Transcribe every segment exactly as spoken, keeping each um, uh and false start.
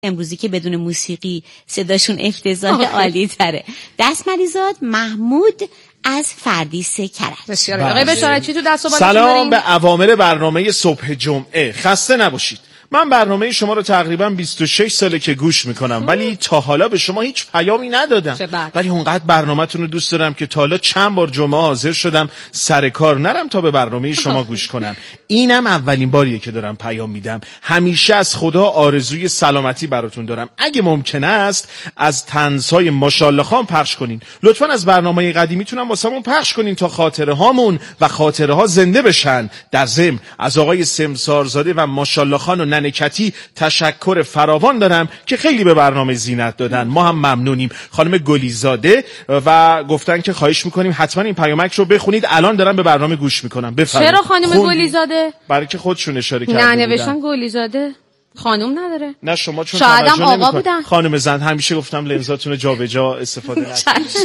امروزی که بدون موسیقی صداشون افتضاح عالی تره. دست مریزاد محمود از فردیس کرج. بسیار آقای بشارتی تو دست و سلام به عوامل برنامه صبح جمعه. خسته نباشید. من برنامه شما رو تقریبا بیست و شش ساله که گوش میکنم ولی تا حالا به شما هیچ پیامی ندادم، ولی اونقدر برنامه‌تون رو دوست دارم که تا حالا چند بار جمعه حاضر شدم سر کار نرم تا به برنامه شما گوش کنم. اینم اولین باریه که دارم پیام میدم. همیشه از خدا آرزوی سلامتی براتون دارم. اگه ممکن است از طنزهای ماشاءالله خان پخش کنین. لطفاً از برنامه قدیمیتونم واسمون پخش کنین تا خاطره هامون و خاطره ها زنده بشن. در ضمن از آقای سمسارزاده و ماشاءالله خان و نکتی تشکر فراوان دارم که خیلی به برنامه زینت دادن. ما هم ممنونیم. خانم گلیزاده و گفتن که خواهش میکنیم حتما این پیامک رو بخونید. الان دارم به برنامه گوش میکنم. بفرمایید. چرا خانم خون... گلیزاده؟ برای که خودشون اشاره کردن. نه نوشتن گلیزاده. خانم نداره. نه شما چون شاید هم آقا بودن. خانم زن همیشه گفتم لنزاتون رو جابجا استفاده نکنید.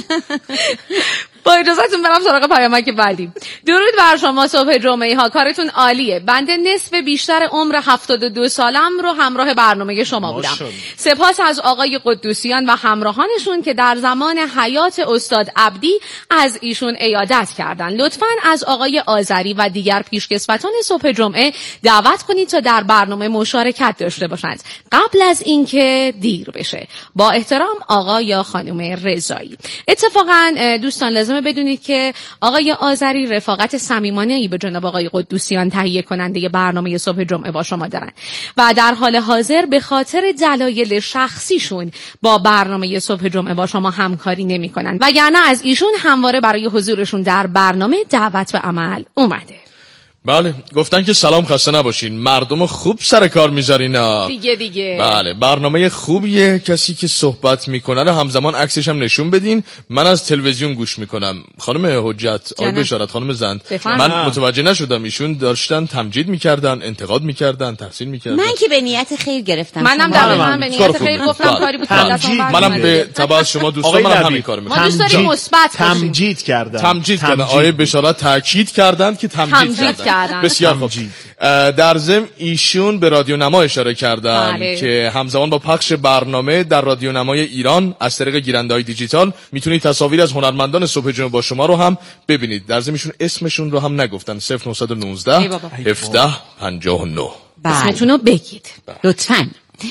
با اجازهتون برم سراغ پیامک بعدی. درود بر شما صبح جمعه ها، کارتون عالیه. بنده نصف بیشتر عمر هفتاد و دو سالم رو همراه برنامه شما بودم. سپاس از آقای قدوسیان و همراهانشون که در زمان حیات استاد عبدی از ایشون عیادت کردن. لطفاً از آقای آذری و دیگر پیشکسوتان صبح جمعه دعوت کنید تا در برنامه مشارکت داشته باشند قبل از اینکه دیر بشه. با احترام آقا یا خانم رضایی. اتفاقاً دوستان لازم بدونید که آقای آذری رفاقت صمیمانه‌ای به جناب آقای قدوسیان تهیه کننده برنامه صبح جمعه با شما دارن و در حال حاضر به خاطر دلایل شخصیشون با برنامه صبح جمعه با شما همکاری نمی‌کنن، وگرنه از ایشون همواره برای حضورشون در برنامه دعوت به عمل اومده. بله گفتن که سلام خسته نباشین، مردم خوب سر کار میذارین دیگه دیگه. بله برنامه خوبیه، کسی که صحبت میکنه رو همزمان عکسش هم نشون بدین. من از تلویزیون گوش میکنم. خانم حجت آقای بشارت خانم زند بفرم. من متوجه نشدم ایشون داشتن تمجید میکردن، انتقاد میکردن، تحسین میکردن. من که به نیت خیر گرفتم. منم دقیقاً به نیت خیر گفتم کاری بود که دستم برد. منم به تبع شما دوستان منم همین کارو میکنم. ما دوست داریم مثبت تمجید کردن. تمجید کردن. آقای بشارت تاکید کردن که تمجید کردن. بسیار خوب. در ضمن ایشون به رادیو نما اشاره کردن بله. که همزمان با پخش برنامه در رادیو نمای ایران از طریق گیرنده‌های دیجیتال میتونید تصاویر از هنرمندان صبح جمعه با شما رو هم ببینید. در ضمن ایشون اسمشون رو هم نگفتن. صفر نه یک نه هفده پنجاه و نه اسمتون رو بگید لطفاً.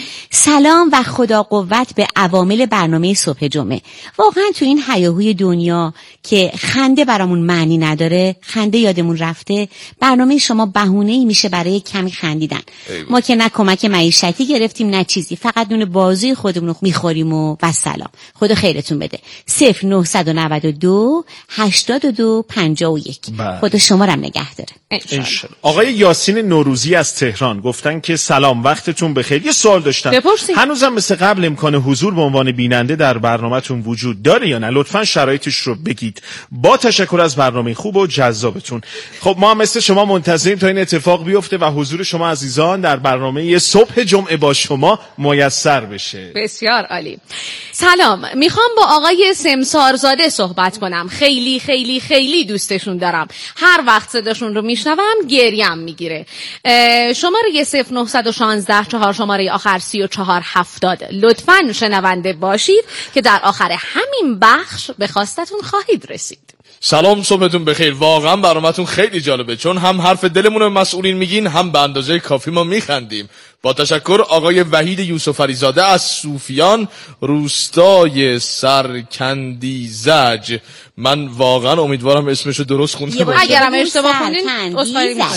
سلام و خدا قوت به عوامل برنامه صبح جمعه. واقعا تو این هیاهوی دنیا که خنده برامون معنی نداره، خنده یادمون رفته، برنامه شما بهونه‌ای میشه برای کمی خندیدن. ما که نه کمک معیشتی گرفتیم نه چیزی، فقط نون بازوی خودمون رو میخوریم و والسلام. خدا خیرتون بده. صفر نه نه دو هشتاد و دو پنجاه و یک. خدا شما رو هم نگه داره. آقای یاسین نوروزی از تهران گفتن که سلام وقتتون بخیر. یه سوال داشتم. بپرسید. هنوزم مثل قبل امکان حضور به عنوان بیننده در برنامه‌تون وجود داره یا نه؟ لطفاً شرایطش رو بگید. با تشکر از برنامه خوب و جذابتون. خب ما هم مثل شما منتظریم تا این اتفاق بیفته و حضور شما عزیزان در برنامه صبح جمعه با شما میسر بشه. بسیار عالی. سلام، میخوام با آقای سمسارزاده صحبت کنم. خیلی خیلی خیلی دوستشون دارم. هر وقت صداشون رو میشنوم گریم میگیره. شماره صفر نه یک شش چهار شماره آخر سی و چهار هفتاد. لطفاً شنونده باشید که در آخر همین بخش به خواستتون خواهید رسید. سلام صبحتون بخیر. واقعا برنامه‌تون خیلی جالبه، چون هم حرف دلمون رو مسئولین میگین هم به اندازه کافی ما میخندیم. با تشکر آقای وحید یوسفری زاده از صوفیان، روستای سرکندیزج. من واقعا امیدوارم اسمشو درست خونده باشم. اگرم اشتباه خوندین عذرخواهی می‌کنم.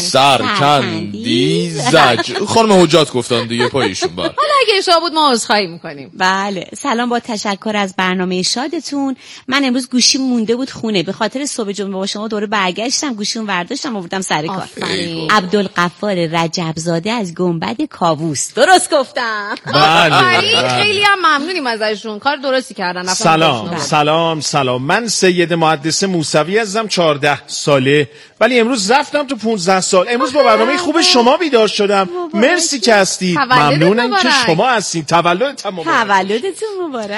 سرکندیزج. خانم حجت گفتن دیگه پایشون بر. حالا اگه اشتباه بود ما عذرخواهی می‌کنیم. بله. سلام با تشکر از برنامه شادتون. من امروز گوشیم مونده بود خونه، به خاطر صبح جمعه با شما دوره برگشتم، گوشیمو برداشتم آوردم سر کار. عبدالغفار رجب زاده از گنبد کاووس. درست گفتم. بله. خیلی هم ممنونیم ازشون. کار درستی کردن. سلام سلام سلام. من سید محدث موسوی هستم، چهارده ساله، ولی امروز رفتم تو پانزده سال. امروز با برنامه خوب شما بیدار شدم. مرسی که هستید. ممنونم که شما هستید. تولدتون مبارک. تولدتون مبارک.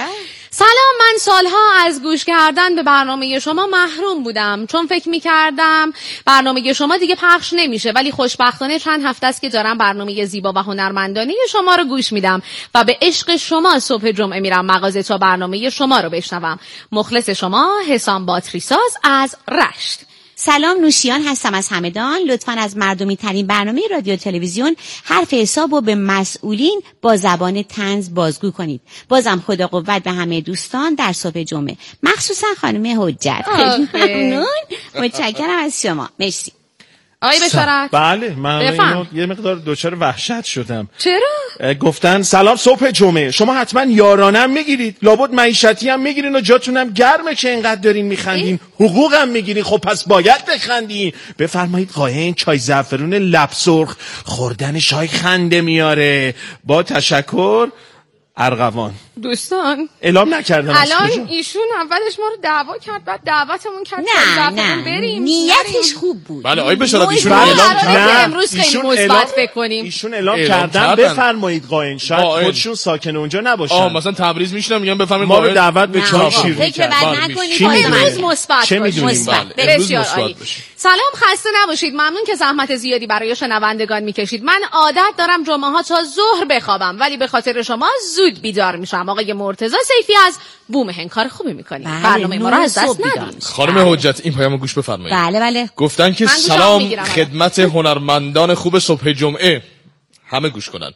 سلام، من سالها از گوش کردن به برنامه شما محروم بودم چون فکر میکردم برنامه شما دیگه پخش نمیشه، ولی خوشبختانه چند هفته است که دارم برنامه زیبا و هنرمندانه شما رو گوش میدم و به عشق شما صبح جمعه میرم مغازه تا برنامه شما رو بشنوم. مخلص شما، حسام باتری ساز از رشت. سلام، نوشیان هستم از همدان. لطفاً از مردمی ترین برنامه رادیو تلویزیون حرف حساب و به مسئولین با زبان طنز بازگو کنید. بازم خدا قوت به همه دوستان در صبح جمعه، مخصوصا خانم حجت. خیلی ممنون، متشکرم از شما. مرسی. آقای بشارت. بله، من اینو یه مقدار دچار وحشت شدم. چرا؟ گفتن سلام صبح جمعه، شما حتما یارانم میگیرید، لابد معیشتی هم میگیرین و جاتونم گرمه که اینقدر دارین میخندین، حقوقم میگیرین، خب پس باید بخندین. بفرمایید قاین چای زعفرون لب سرخ، خوردن چای خنده میاره. با تشکر، ارغوان. دوستان اعلام نکردم الان ایشون اولش ما رو دعوا کرد، بعد دعوتمون کرد نه نه بریم. نیتش خوب بود. بله آقای بشارت ایشون اعلام کردن امروز خیلی مثبت فکر کنیم. ایشون اعلام کردن بفرمایید قاین، شاید خودشون ساکن اونجا نباشن. آ مثلا تبریز میشنم میگن بفرمایید ما به دعوت به چای شیر فکر بد نکنید. امروز مثبت چه میدونیم؟ بسیار عالی. سلام، خسته نباشید. ممنون که زحمت زیادی برای شنوندگان میکشید. من عادت دارم جمعه ها تا ظهر بخوابم، ولی به خاطر شما زود بیدار میشم. آقای مرتضی سیفی از بومهن کار خوبی میکنید. برنامه ما رو از دست ندید. خانم حجت این پیامو گوش بفرمایید. بله بله. گفتن که سلام خدمت هنرمندان خوب صبح جمعه، همه گوش کنن.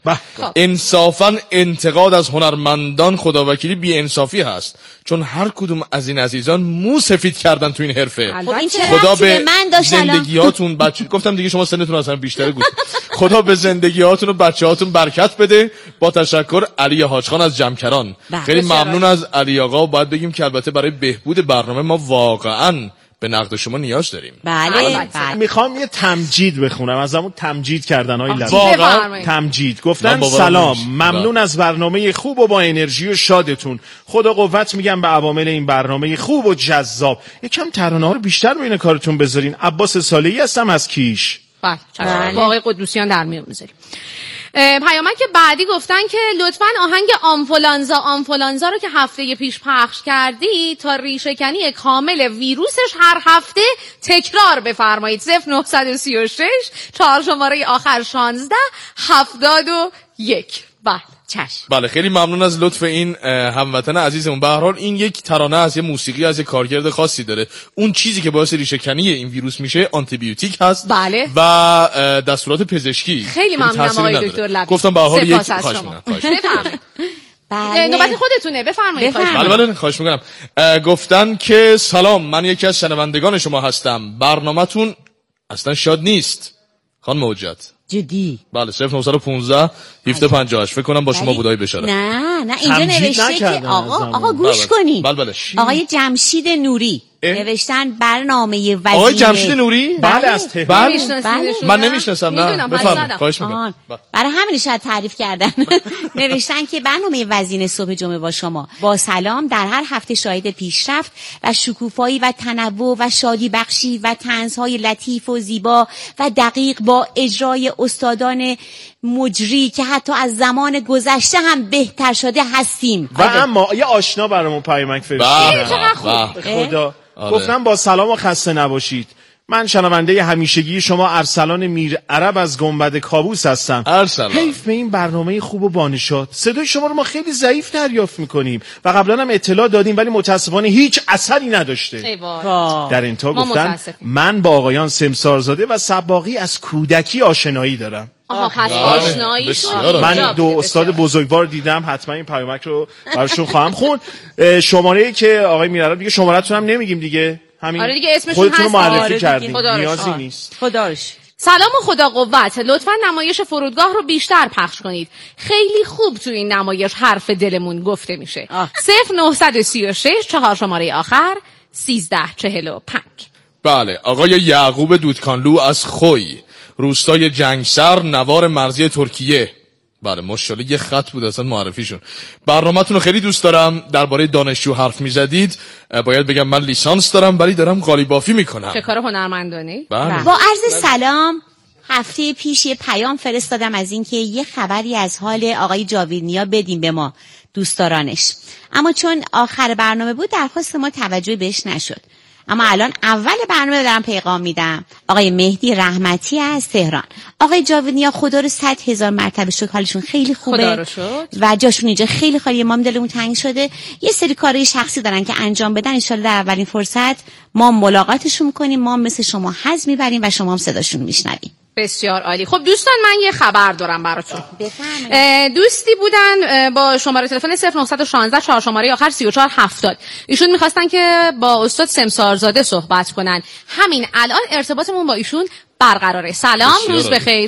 انصافا انتقاد از هنرمندان خداوکیلی بی انصافی هست، چون هر کدوم از این عزیزان مو سفید کردن تو این حرفه. خدا به زندگیاتون بچه گفتم دیگه شما سنتون اصلا بیشتره گوش. خدا به زندگیاتون و بچه‌هاتون برکت بده. با تشکر، علی حاجخان از جمکران. خیلی ممنون از علی آقا. باید بگیم که البته برای بهبود برنامه ما واقعاً به نقد شما نیاز داریم. بله, بله. میخوام یه تمجید بخونم از همون تمجید کردن های لطیف. واقعا تمجید گفتن سلام، ممنون از برنامه خوب و با انرژی و شادتون. خدا قوت میگم به عوامل این برنامه خوب و جذاب. یکم ترانه ها رو بیشتر بین کارتون بذارین. عباس صالحی هستم از کیش. بله، واقعا قدوسیان در میون میذاریم. پیامک بعدی گفتن که لطفاً آهنگ آنفولانزا آنفولانزا رو که هفته پیش پخش کردی تا ریشه‌کنی کامل ویروسش هر هفته تکرار بفرمایید. صفر نه سه شش چهار شماره آخر شانزده هفتاد و یک. بله چشم. بله خیلی ممنون از لطف این هموطن عزیزمون. به هر حال این یک ترانه از یه موسیقی از یه کارکرد خاصی داره. اون چیزی که باعث ریشه‌کنی این ویروس میشه آنتی بیوتیک هست. بله. و دستورات پزشکی. خیلی ممنونم آقای دکتر لبی. گفتم به هر حال یک خواهش می‌کنم. بله. نوبت خودتونه، بفرمایید. بله بله خواهش می‌کنم. گفتن که سلام، من یکی از شنوندگان شما هستم. برنامه‌تون اصلا شاد نیست. خانم حجت. جدی؟ بله صفر نه یک پنج هفده پنجاه و هشت فکر کنم با شما بودای بشاره. نه نه اینجا نوشته که آقا آقا گوش کنید. بله بله. آقای جمشید نوری نوشتن برنامه وزینه. آقای جمشید نوری؟ بله از تهران. بله. من نمیشناسم. نه بفرمایید خواهش می‌کنم. برای همین شاید تعریف کردن. نوشتن که برنامه وزینه صبح جمعه با شما با سلام در هر هفته شاهد پیشرفت و شکوفایی و تنوع و شادی بخشی و طنزهای لطیف و زیبا و دقیق با اجرای استادان مجری که حتی از زمان گذشته هم بهتر شده هستیم. و اما یه آشنا برامون پیامک فرستاد. خدا گفتم با سلام و خسته نباشید. من شنونده همیشگی شما ارسلان میر عرب از گنبد کابوس هستم. ارسلان. حیف به این برنامه خوب و بانشاد. صدای شما رو ما خیلی ضعیف دریافت میکنیم و قبلا هم اطلاع دادیم ولی متاسفانه هیچ اثری نداشته. در انتها گفتن من با آقایان سمسارزاده و سباقی از کودکی آشنایی دارم. آها پس آشنایی شد. من دو استاد بزرگوار دیدم، حتما این پیامک رو براشون خواهم خوند. شماره‌ای که آقای میرعرب دیگه شماره‌تون هم نمیگیم دیگه. همین آره دیگه اسمشون هست. خودتون معرفی کردین. نیازی نیست. خدا روش. سلام و خدا قوت. لطفاً نمایش فرودگاه رو بیشتر پخش کنید. خیلی خوب تو این نمایش حرف دلمون گفته میشه. صفر نه سه شش چهار شماره آخر سیزده چهل و پنج. بله آقای یعقوب دودکانلو از خوی، روستای جنگسر، نوار مرزی ترکیه. بله ماشاءالله یه خط بود اصلا معرفیشون. برنامه‌تون رو خیلی دوست دارم. درباره دانشجو حرف می‌زدید. باید بگم من لیسانس دارم ولی دارم قالی بافی میکنم. چه کار هنرمندانه؟ بله. با عرض سلام هفته پیش یه پیام فرستادم از اینکه یه خبری از حال آقای جاویدنیا بدیم به ما دوستدارانش، اما چون آخر برنامه بود درخواست ما توجه بهش نشد. اما الان اول برنامه دارم پیغام میدم. آقای مهدی رحمتی از تهران. آقای جاویدنیا خدا رو صد هزار مرتبه شکر، حالشون خیلی خوبه و جاشون اینجا خیلی خالیه. ما دلمون تنگ شده، یه سری کارهای شخصی دارن که انجام بدن. ان شاءالله در اولین فرصت ما ملاقاتشون میکنیم، ما مثل شما حظ میبریم و شما هم صداشون میشنویم. بسیار عالی. خب دوستان من یه خبر دارم براتون. دوستی بودن با شماره تلفن صفر نه یک شش چهار شماره آخر سی و چهار هفتاد. ایشون میخواستن که با استاد سمسارزاده صحبت کنن. همین الان ارتباطمون با ایشون برقراره. سلام، روز بخیر.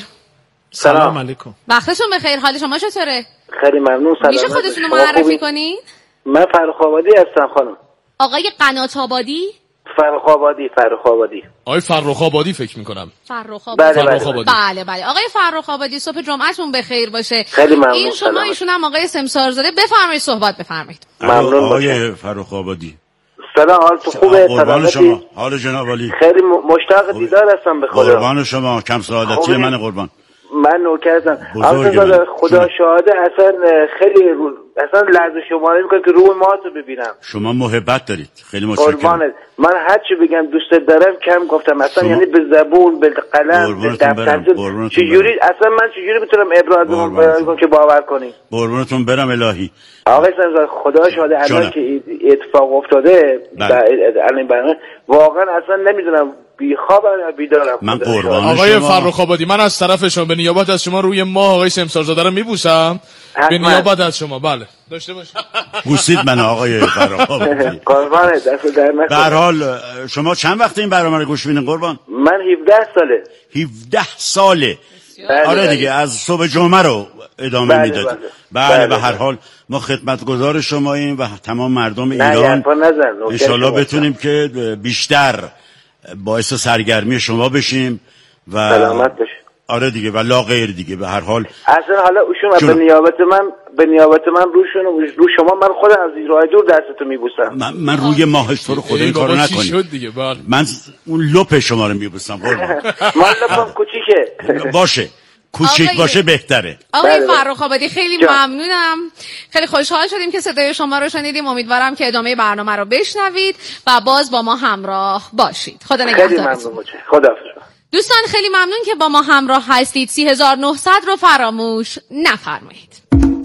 سلام علیکم. وقتتون بخیر. حال شما چطوره؟ خیلی ممنون. سلام. میشه خودتون رو معرفی کنین؟ من فرخ آبادی هستم خانم. آقای قنات آبادی؟ فرخ آبادی، فرخ آبادی. آقای فرخ آبادی فکر می‌کنم. فرخ آبادی. بله بله, فرخ آبادی. بله بله. آقای فرخ آبادی صبح جمعتون بخیر باشه. خیلی ممنون. این شما ایشون هم آقای سمسارزاده. بفرمایید صحبت بفرمایید. ممنون. آقای فرخ آبادی. سلام، حالتون خوبه؟ قربان شما. حال جناب عالی. خیلی مشتاق دیدار هستم به خدا. قربان شما، کم سعادتی من قربان. من نوکرتم. اصلا خدا شاهده، اصلا خیلی رو... اصلا لحظه شماره میکنم که روی ما تو ببینم. شما محبت دارید. خیلی متشکرم. قربانت. من هر چی بگم دوست دارم کم گفتم. اصلا شما... یعنی به زبون، به قلم، به دفتر چجوری اصلا من چجوری میتونم ابراز کنم که باور کنی؟ قربونتون برم الهی. آقای سمسار خدا شاهده الان که اتفاق افتاده الان برنامه واقعا اصلا نمیدونم بیخوابم یا بیدارم. من قربان آقای فرخ آبادی، من از طرف شما به نیابت از شما روی ماه آقای سمسارزاده رو میبوسم. به نیابت از شما. بله داشته باشید. بوسید من آقای فرخ آبادی. قربان دست در نکنه. به هر حال شما چند وقت این برنامه رو گوش میدین قربان؟ من هفده ساله. هفده ساله. آره دیگه از صبح جمعه رو ادامه میدادید. بله, بله, بله به هر حال ما خدمتگزار شماییم و تمام مردم ایران ان شاءالله بتونیم که بیشتر باعث سرگرمی شما بشیم و سلامت باشید. آره دیگه و لا غیر دیگه. به هر حال اصلا حالا ایشون به نیابت من به نیابت من روشون رو شما من خودم از راه دور دستتو میبوسم. من, من روی ماهش تو رو خدا این کارو نکنید. من اون لپ شما رو میبوسم قربان. من لپم کوچیکه. باشه کوچیک باشه بهتره. آقای فرخ آبادی خیلی ممنونم. خیلی خوشحال شدیم که صدای شما رو شنیدیم. امیدوارم که ادامه برنامه رو بشنوید و باز با ما همراه باشید. خدا نگهدارتون. خیلی ممنون. خداحافظ. دوستان خیلی ممنون که با ما همراه هستید. سی هزار و نهصد رو فراموش نفرمایید.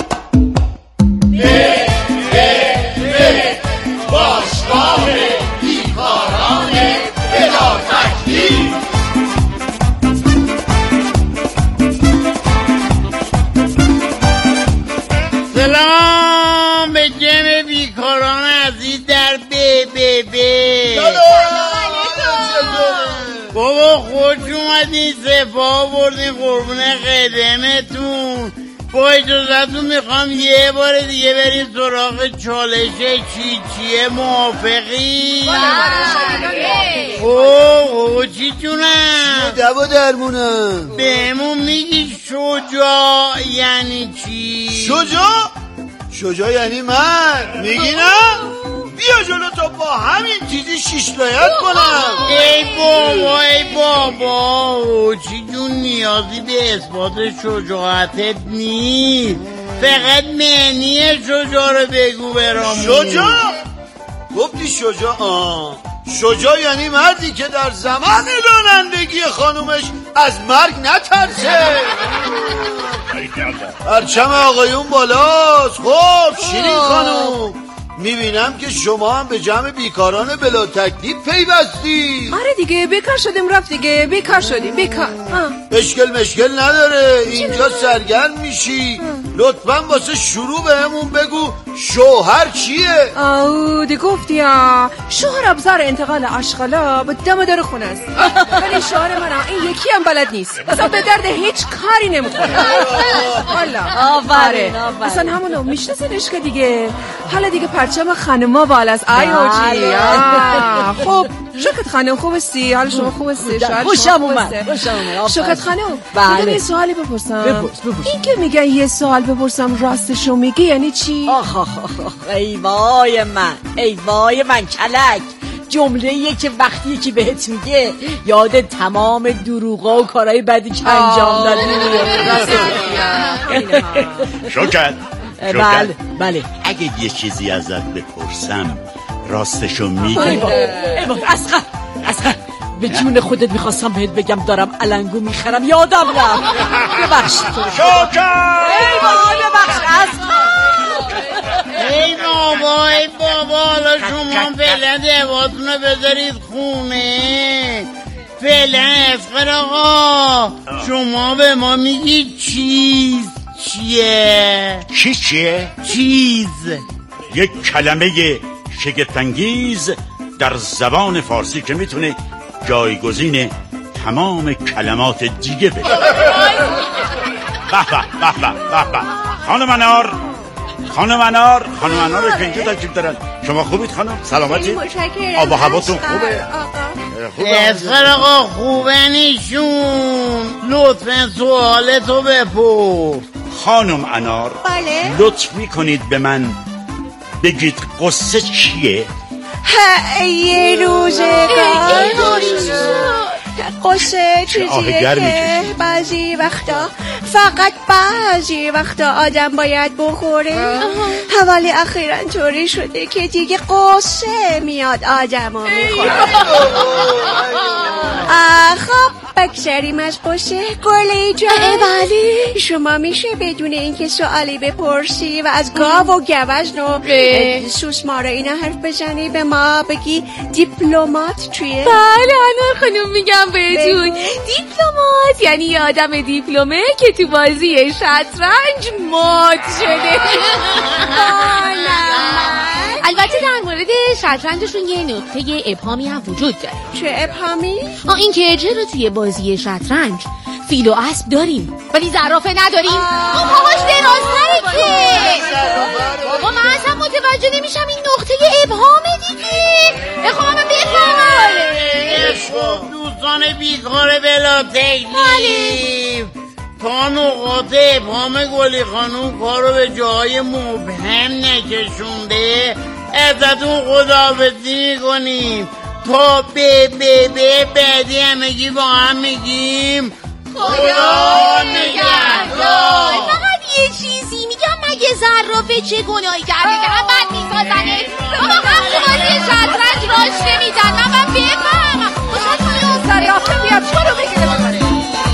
باشگاه بیکاران بلا تکلیف. سلام به جمع بیکاران عزیز در بی بی بی. بابا خوش اومدین، صفا بردین قربونه قدمتون. با اجازتون میخوام یه بار دیگه بریم سراغ چالش چی چیه. موافقی؟ اوه اوه چی جونم؟ دوا درمونم. بهمون میگی شجاع یعنی چی؟ شجاع؟ شجاع یعنی من. میگی نه؟ بیا جلو تا با همین چیزی شیشلایت کنم. ای بابا ای بابا چی جون نیازی به اثبات شجاعتت نیست. فقط معنی شجاع رو بگو برامون. شجاع؟ گفتی شجاع؟ آه شجاع یعنی مردی که در زمان رانندگی خانومش از مرگ نترسه. پرچم آقایون بالاست. خب شیرین خانوم میبینم که شما هم به جمع بیکاران بلا تکلیف پیوستی. آره دیگه بیکار شدیم رفت دیگه. بیکار شدیم بیکار. اشکل مشکل نداره، اینجا سرگرم میشی. لطفا واسه شروع بهمون بگو شوهر چیه؟ آو دی گفتی ها. شوهر ابزار انتقال اشغالا به دم در خونه است. ولی شوهر من این یکی هم بلد نیست. اصلا به درد هیچ کاری نمیخوره. والا آفرین. اصلا همونو میشناسنش که دیگه. حالا دیگه پرچم خانما بالاست. ای حاجی. خب شوکت خانم خوب هستی؟ حال شما خوب هستی؟ خوشم اومد. خوشم اومد. شوکت خانم بله. یه سوالی بپرسم. بپرس بپرس. این که میگن یه سوال بپرسم راستشو میگی یعنی چی؟ آخ آخ آخ ای وای من ای وای من کلک. جمله‌ایه که وقتی که بهت میگه یاد تمام دروغا و کارهای بدی که انجام دادی. شوکت بله بله اگه یه چیزی ازت بپرسم راستشو میگی؟ اسخر اسخر به جون خودت میخواستم بهت بگم دارم علنگو میخرم یادم رفت. ببخشید شوکت. ای بابا ببخش اسخر. ای بابا ای بابا حالا شما فعلا دواتون رو بذارید خونه. فعلا اسخر آقا شما به ما میگید چیز چیه؟ چیز چیه؟ چیز یک کلمه شگفت‌انگیز در زبان فارسی که میتونه جایگزین تمام کلمات دیگه بشه. به به به به به خانم انار خانم انار خانم انار رو کنجا تشریف دارن. شما خوبید خانم؟ سلامتی؟ آب و هواتون خوبه؟ اسخر آقا خوبه نیشون. لطفا سوالتو بپرس. خانم انار بله؟ لطف میکنید به من بگید قصه چیه؟ یه روزگار قصه چیزیه که بعضی وقتا فقط بعضی وقتا آدم باید بخوره، ولی اخیراً طوری شده که دیگه قصه میاد آدم رو میخوره. خب بگذاریم از قصه. گلی جان بله شما میشه بدون اینکه سوالی بپرسی و از گاو و گوزن و سوسمار اینا حرف بزنی به ما بگی دیپلمات چیه؟ بله انار خانم میگم بهتون دیپلمات یعنی یه آدم دیپلمه که تو بازی شطرنج مات شده. البته در مورد شطرنجشون یه نقطه ابهامی هم وجود داره. چه ابهامی؟ آه این که چرا توی بازی شطرنج فیل و اسب داریم ولی زرافه نداریم؟ اون پاهاش درازتره که. بابا من اصلا متوجه نمیشم این نقطه ابهامه دیگه. بخوام من بفهمم. دوستان بیکار بلا تکلیف تا نقاط ابهام گلی خانوم کارو به جای مبهم نکشونده ازتون خداحافظی میکنیم تا به به به بعدی همگی با هم میگیم خدا نگهدار. فقط یه چیزی میگم مگه زرافه چه گناهی کرده که هم بد میسازنه؟ بابا هم تو بازی شطرنج راش نمیدن من من بفهمم. خوشت کنه زرافه بیاد چرا بگیره بکنه.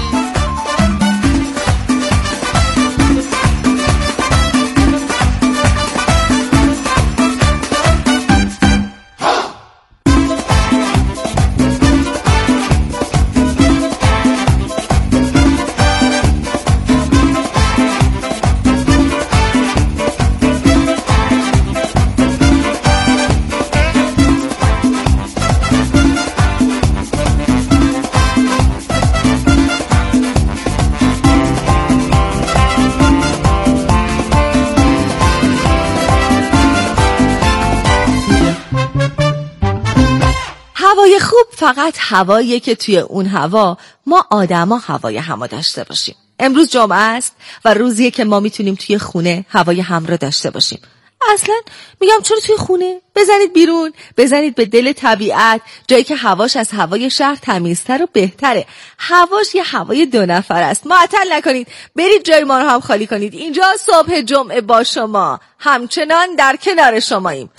هوای خوب فقط هواییه که توی اون هوا ما آدما هوای همو داشته باشیم. امروز جمعه است و روزیه که ما میتونیم توی خونه هوای هم رو داشته باشیم. اصلا میگم چرا توی خونه؟ بزنید بیرون، بزنید به دل طبیعت، جایی که هواش از هوای شهر تمیزتر و بهتره. هواش یه هوای دو نفر است. معطل نکنید، برید جای ما رو هم خالی کنید. اینجا صبح جمعه با شما، همچنان در کنار شماییم.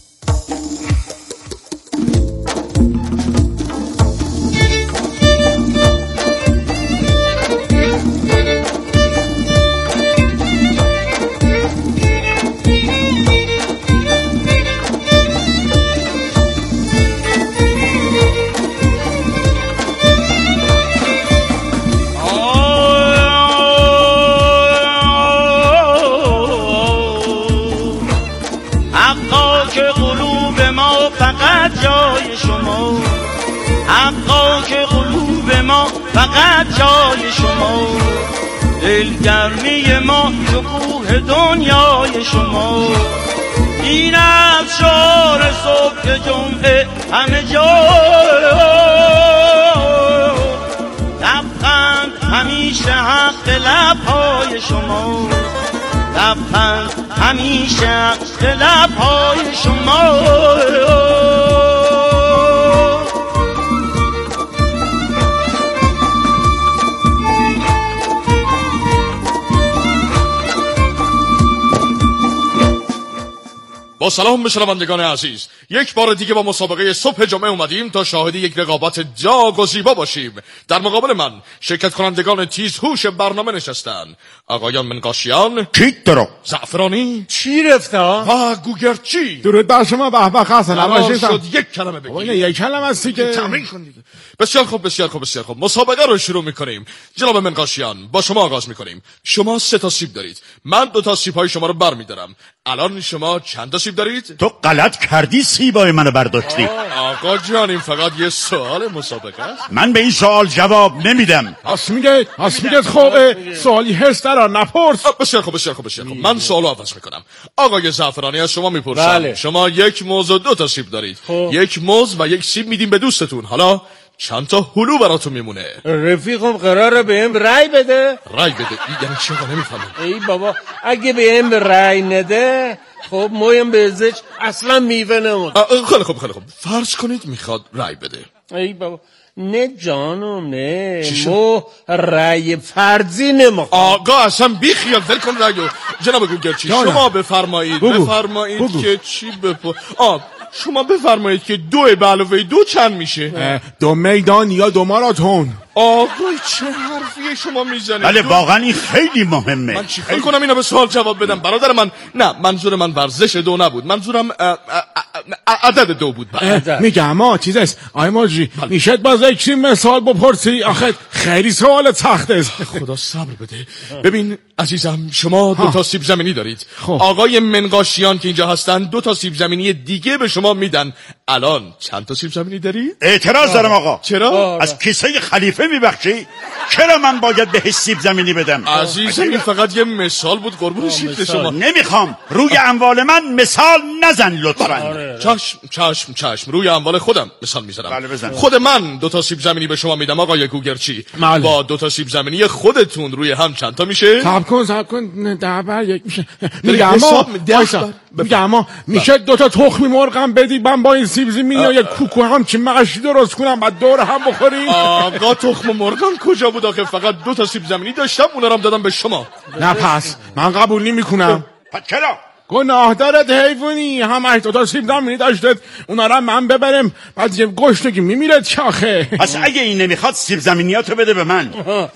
فقط جای شما دلگرمی ما تو کوه دنیای شما. این از شعار صبح جمعه همه جا لبخند همیشه حق لبهای شما. لبخند همیشه حق لبهای شما. با سلام به شنوندگان عزیز، یک بار دیگه با مسابقه صبح جمعه اومدیم تا شاهد یک رقابت جاگ و زیبا باشیم. در مقابل من شرکت کنندگان تیزهوش برنامه نشستن: آقایان منقاشیان، کیترو، زعفرانی، چی رفته و گوگرچی. درود بر شما. به به خسته نباشید. شد یک کلمه بگید. این یک کلمه است که تمرین کن دیگه. بسیار خوب بسیار خوب بسیار خوب. مسابقه رو شروع می‌کنیم. جناب منقاشیان، با شما آغاز می‌کنیم. شما سه تا سیب دارید. من دو تا سیب‌های شما رو برمی‌دارم. الان شما چند تا سیب دارید؟ تو غلط کردی، سیبای منو برداشتی. آقا جان، این فقط یه سوال مسابقه است. من به این سوال جواب نمیدم. راست میگه راست میگه. خب سوالی هست در نپرس. بسیار خوب بسیار خوب بسیار خوب. من سوالو عوض می‌کنم. آقای زعفرانی، از شما میپرسم. بله. شما یک موز و دو تا سیب دارید. خب. یک موز و یک سیب میدیم به دوستتون. حالا چند تا هلو براتون میمونه؟ رفیقم قراره بهم رای بده. رای بده یعنی چی؟ آقا نمیفهمم. ای بابا، اگه بهم رای نده خب مویم به ازش اصلا میوه نمود. خیلی خوب خیلی خوب. فرض کنید میخواد رای بده. ای بابا نه جانم، نه مو رای فرضی نمو. آقا اصلا بی خیال ول کن رایو. جناب گوگرچی، شما بفرمایید. بگو. بفرمایید بگو. که چی بپو آ شما بفرمایید که دو به علاوه دو چند میشه؟ دو میدان یا دو ماراتون. آقای چه حرفیه شما میزنید؟ بله واقعا این خیلی مهمه. من چیکار کنم اینا به سوال جواب بدم؟ برادر من، نه منظور من ورزش دو نبود، منظورم عدد دو بود. میگم اما چیز است آی ماجی، میشه باز یک مثال بپرسی؟ آخه خیلی سوال سخت است. خدا صبر بده. ببین عزیزم، شما دو تا سیب زمینی دارید. آقای منقاشیان که اینجا هستن دو تا سیب زمینی دیگه به شما میدن. الان چند تا سیب زمینی داری؟ اعتراض دارم آقا. چرا؟ از کیسه خلیفه میبخشی؟ چرا من باید به سیب زمینی بدم؟ عزیزم این فقط یه مثال بود، قربون شکل شما. نمیخوام. روی اموال من مثال نزن لطفا. چشم چشم چشم، روی اموال خودم مثال میزنم. بله بزن. خود من دو تا سیب زمینی به شما میدم آقای گوگرچی. بله. با دو تا سیب زمینی خودتون روی هم چند تا میشه؟ صبر کن صبر کن. ده بر یک میشه. میگم اما میگم اما میشه دو تا تخمی مرغم بدی من با این سیب زمینی و یک کوکو هم چه مغشی درست کنم بعد دور هم بخوریم. آقا تخم مرغم کجا بود آخه؟ فقط دو تا سیب زمینی داشتم، اونا رو هم دادم به شما. نه پس من قبول نمی‌کنم. چرا؟ گناه دارد حیوانی، همش دو تا سیب زمینی داشتید اونا رو من ببرم بعد دیگه گشنگی میمیرد چاخه. پس اگه این نمیخواد سیب زمینیاتو بده به من.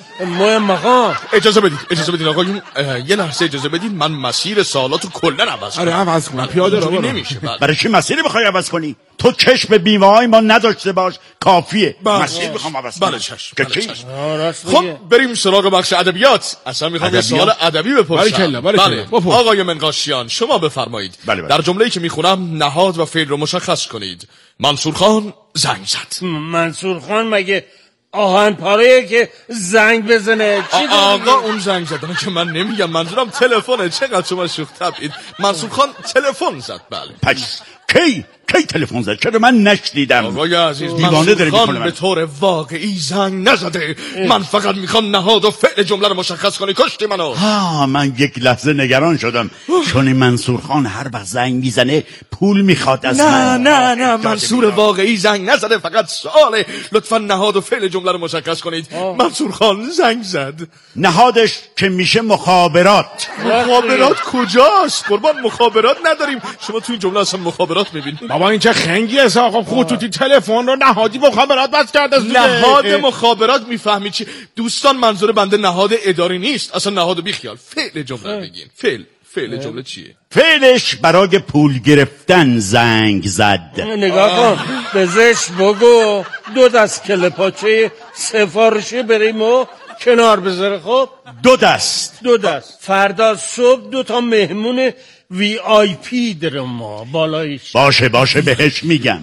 مهم مخوام. اجازه بدید اجازه بدید آقایون، یه لحظه اجازه بدید من مسیر سوالاتو کلا عوض کنم. آره عوض کنم. پیاده رو نمیشه. برای چی مسیری بخوای عوض کنی؟ تو چشم بیمه‌های ما نداشته باش کافیه. مسیر میخوام عوض کنم. بله چشم. بله چشم. خب بریم سراغ بخش ادبیات. اصلا میخوام یه سوال ادبی بپرسم. بله آقای منقاشیان شما بفرمایید. بله بله. در جمله‌ای که میخونم نهاد و فعل رو مشخص کنید. منصور خان زنگ زد. منصور خان مگه آهن پاره که زنگ بزنه؟ چی آقا اون زنگ زدنه که من نمیگم، منظورم تلفنه. چقدر شما شوخ طبعید. منصور خان تلفن زد. بله. پس کی کی تلفن زد؟ چرا من نشنیدم؟ آقای عزیز، منصور خان به طور واقعی زنگ نزده. من فقط میخوام نهاد و فعل جمله رو مشخص کنی. کشتی منو. ها من یک لحظه نگران شدم چون منصور خان هر وقت زنگ میزنه پول میخواد از من. نه نه نه منصور واقعی زنگ نزده، فقط سواله. لطفا نهاد و فعل جمله رو مشخص کنید. منصور خان زنگ زد. نهادش که میشه مخابرات. مخابرات کجاست؟ قربان مخابرات نداریم. شما تو این جمله اصلا مخابرات میبینید؟ بابا این چه خنگی است آقا. خطوطی تلفن رو نهادی مخابرات بس کرده. نهاد مخابرات میفهمی چی؟ دوستان منظور بنده نهاد اداری نیست، اصلا نهاد بیخیال. فعل جمله بگین. فعل فعل جمله چیه؟ فعلش برای پول گرفتن زنگ زد. نگاه کن بزش بگو دو دست کله پاچه سفارشی بریم و کنار بذاره. خب دو دست دو دست فردا صبح دو تا مهمون وی آی پی دارم ما بالایش. باشه باشه بهش میگم.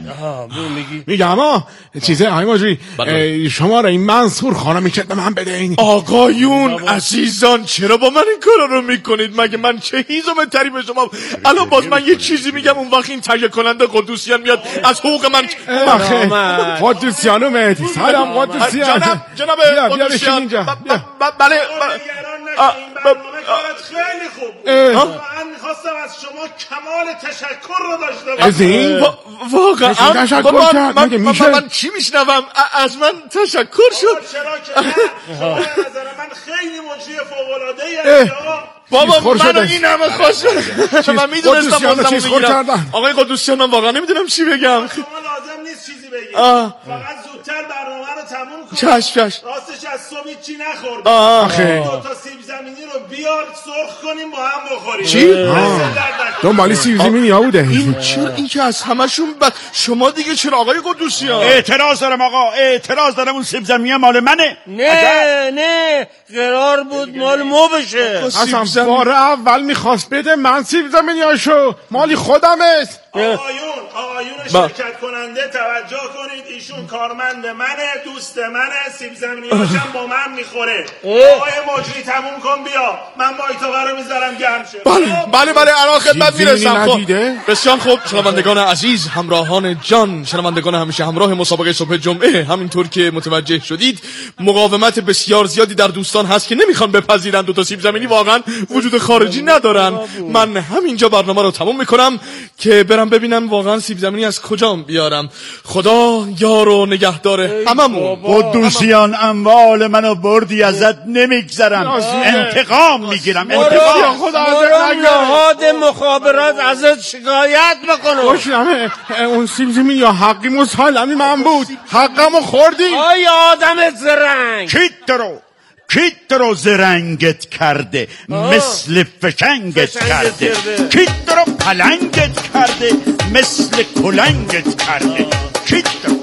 میگم اما چیزه های ماجری شما را این منصور خانم میکرد به من بده. این آقایون عزیزان چرا با من این کارا رو میکنید؟ مگه من چه هیزم تری به شما؟ الان باز من یه چیزی میگم اون وقت این تهیه کننده قدوسیان میاد از حقوق من. قدوسیان اومد. سلام قدوسیان. جناب جناب قدوسیان. بله خیلی خوب. من میخواستم از شما کمال تشکر رو داشته باشم. از این واقعا تشکر کرد مگه میشه؟ من چی میشنوم؟ از من تشکر شد. چرا که نه؟ شما نظر من خیلی مجری فوق‌العاده‌ای هستی آقا. بابا من این همه خوش شده من میدونستم بازم میگیرم. آقای قدوسیان من واقعا نمیدونم چی بگم. شما لازم نیست چیزی بگید، فقط زودتر برنامه رو تموم کن. چش چش. راستش از صبح چی نخوردم. آخه دو تا سیب زمینی رو بیار سرخ کنیم با هم بخوریم. چی؟ دنبالی سیب زمینی ها بوده. این چرا این که از همشون بد. شما دیگه چرا آقای قدوسیان؟ اعتراض دارم آقا، اعتراض دارم. اون سیب زمینی مال منه. نه نه قرار بود مال ما بشه. اصلا بار اول میخواست بده من سیب زمینی هاشو، مالی خودم است. آقایون آقایون شرکت کننده توجه کنید، ایشون کارمند منه، دوست منه، سیب زمینی هاشم با من میخوره. آقای مجری تموم کن بیا، من با ایتاقه رو میذارم گرم شه. بله بله بله الان خدمت میرسم. خب بسیار خوب شنوندگان عزیز، همراهان جان، شنوندگان همیشه همراه مسابقه صبح جمعه، همینطور که متوجه شدید مقاومت بسیار زیادی در دوستان هست که نمیخوان بپذیرن دو تا سیب زمینی واقعا وجود خارجی ندارن. من همینجا برنامه رو تموم میکنم که برم ببینم واقعا سیب زمینی از کجام بیارم. خدا یار و نگهداره هممون. قدوسیان اموال منو بردی ازت نمیگذرم، انتقام میگیرم. انتقام. خدا ازت نهاد مخابرات ازت شکایت بکنه. خوشنمه اون سیب زمینی یا حقی مسلمی من بود، حقمو خوردی. آی آدم زرنگ کیت درو کیت رو زرنگت کرده، مثل فشنگت کرده. کیت رو پلنگت کرده، مثل کلنگت کرده. کیت رو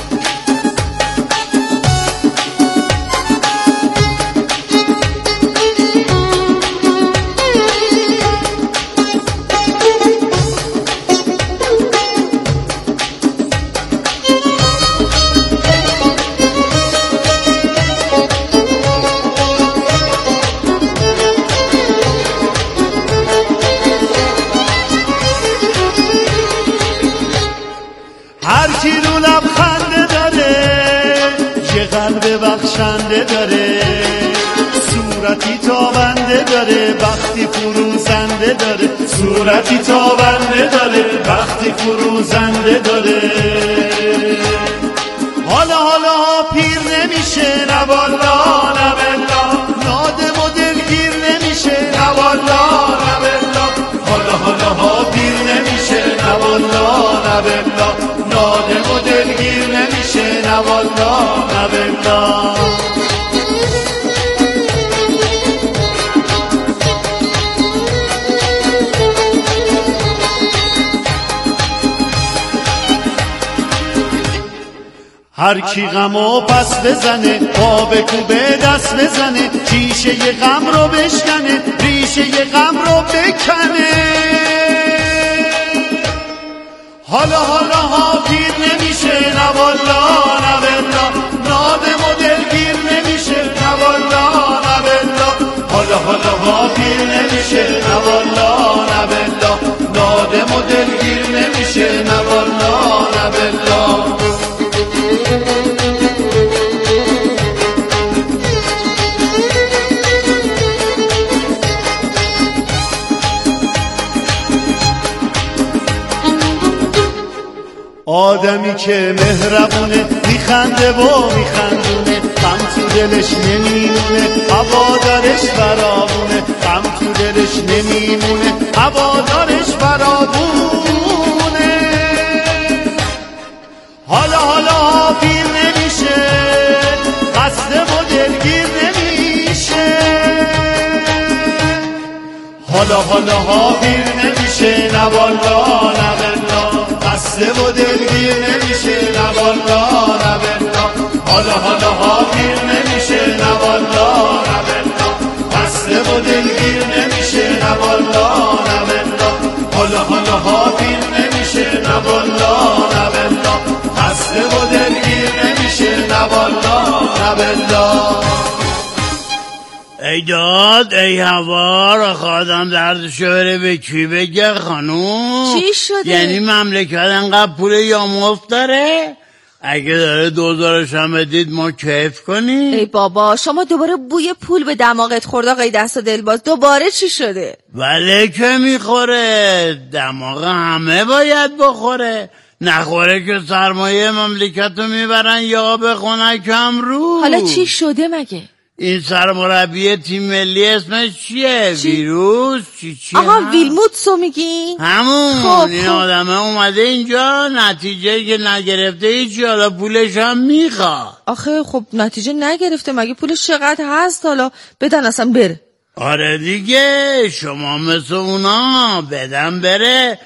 بخشنده داره، صورتی تابنده داره، وقتی فروزنده داره. صورتی تابنده داره، وقتی فروزنده داره. حالا حالا پیر نمیشه، نه والا نه بلا، نادم و دلگیر نمیشه، نه والا نه بلا. حالا حالا ها پیر نمیشه، نه والا نه بلا، نادم و دلگیر نمیشه، نه والا نه بلا. هر کی غمو پس بزنه، پا به کوبه دست بزنه، ریشه ی غم رو بشکنه، ریشه ی غم رو بکنه. حالا حالا ها پیر نمیشه، نه والا نه بلا، نادم و دلگیر نمیشه، نه والا نه بلا. حالا حالا ها پیر نمیشه، نه والا نه بلا، نادم و دلگیر نمیشه، نه والا نه بلا. آدمی که مهربونه، میخنده و میخندونه، غم تو دلش نمیمونه، هوادارش برابونه. غم تو دلش نمیمونه، هوادارش برابونه. حالا حالا پیر نمیشه، خسته و دلگیر نمیشه. حالا حالا ها پیر نمیشه، نه والا نه بلا، خسته و دلگیر نمیشه، نه والا نه بلا. حالا حالا ها پیر نمیشه، نه والا نه بلا، خسته و دلگیر نمیشه، نه والا نه بلا. حالا حالا ها پیر نمیشه، نه والا نه بلا، خسته و دلگیر نمیشه، نه والا نه بلا. ای داد ای هوا را خواهدم دردشو بره به کی بگه خانوم؟ چی شده؟ یعنی مملکت انقدر پول یا مفت داره؟ اگه داره دوزارش هم بدید ما کیف کنیم. ای بابا شما دوباره بوی پول به دماغت خورد آقای دست و دلباز. دوباره چی شده؟ ولی که میخوره، دماغ همه باید بخوره. نخوره که سرمایه مملکت رو میبرن یا به خونکم رو. حالا چی شده مگه؟ این سرمربی تیم ملی اسمش چیه؟ چی؟ ویروس؟ چی چی؟ آها ویلموتسو میگی؟ همون خب این خب. آدمه اومده اینجا نتیجه که نگرفته هیچی، حالا پولش هم میخواد. آخه خب نتیجه نگرفته، مگه پولش چقدر هست حالا بدن اصلا بره؟ آره دیگه شما مثل اونا بدن بره،